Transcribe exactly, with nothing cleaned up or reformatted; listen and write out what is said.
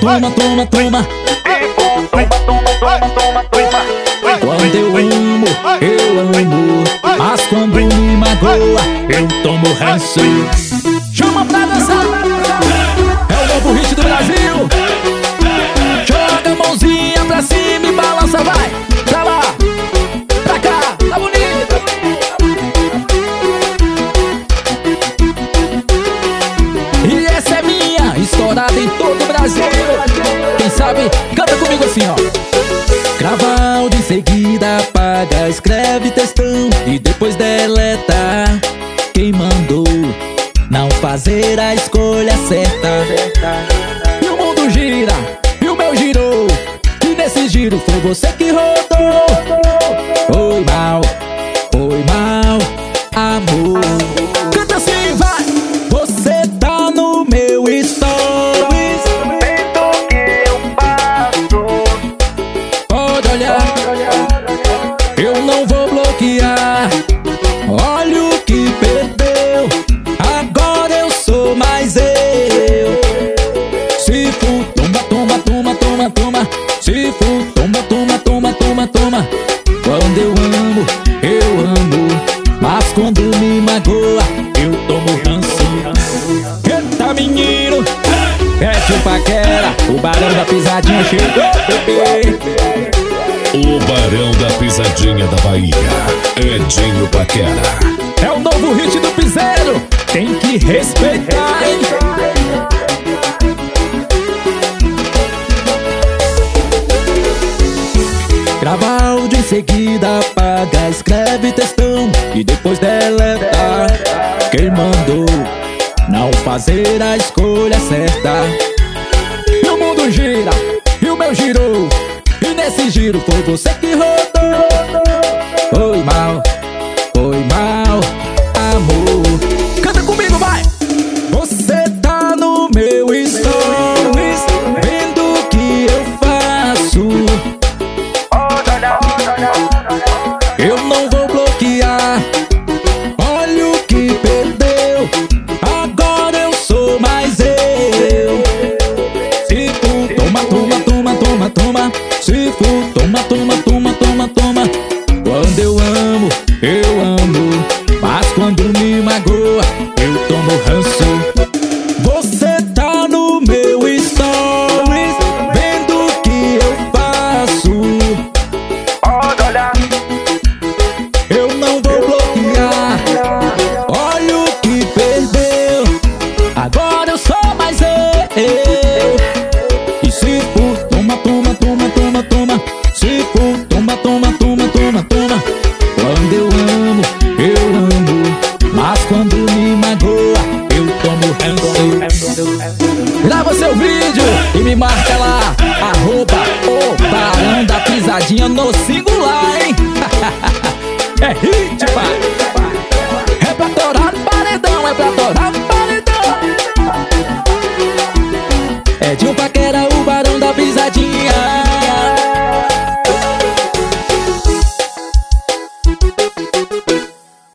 toma, toma, toma. Quando eu amo, eu amo, mas quando me magoa, eu tomo ranço. Chama pra dançar, é o novo hit do Brasil. Joga a mãozinha pra cima e balança, vai. Pra lá, pra cá, tá bonito. E essa é minha, estourada em todo o Brasil. Quem sabe, canta comigo assim, ó. Grava áudio em seguida, apaga, escreve textão e depois deleta. Quem mandou não fazer a escolha certa? E o mundo gira, e o meu girou, e nesse giro foi você que rodou. Foi mal, foi mal, amor. Canta assim, vai! Você tá no meu stories, vendo o que eu faço. pode olhar, eu não vou bloquear. Olha o que perdeu, agora eu sou mais eu. Se for, toma, toma, toma, toma, toma. Se for, toma, toma, toma, toma, toma. Quando eu amo, eu amo, mas quando me magoa, eu tomo ranço. Eita menino, é tio Paquera, o barão da pisadinha chegou. O Barão da Pisadinha da Bahia, Edinho Paquera. É o novo hit do piseiro, tem que respeitar, hein? Grava áudio em seguida, apaga, escreve textão e depois deleta. Quem mandou não fazer a escolha certa? E o mundo gira, e o meu girou, e nesse giro foi você que rodou. Foi mal, foi mal, amor. Canta comigo, vai! Você tá no meu stories, vendo o que eu faço. Eu não vou bloquear. Olha o que perdeu, agora eu sou mais eu. Se for, toma, toma, toma, toma, toma. Se for, toma, toma, toma, toma, toma. Quando eu amo, eu amo, mas quando me magoa, eu tomo ranço. Você tá no meu stories, vendo o que eu faço. Pode olhar, Eu não vou bloquear. Olha o que perdeu, agora eu sou mais eu. E se for, toma, toma, toma, toma, toma. Se for, toma, toma, toma, toma, toma. Quando eu amo, eu amo, mas quando me magoa, eu tomo ranço. Grava seu vídeo e me marca lá, arroba o Barão da Pisadinha no cinco.